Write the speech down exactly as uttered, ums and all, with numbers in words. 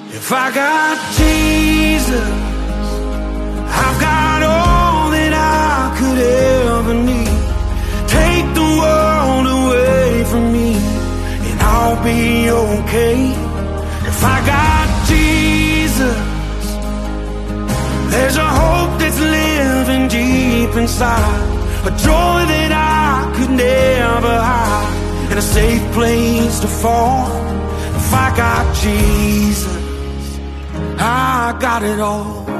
If I got Jesus, I've got all that I could ever need. Take the world away from me and I'll be okay. If I got Jesus, there's a hope that's living deep inside, a joy that I could never hide, and a safe place to fall. If I got Jesus, I got it all.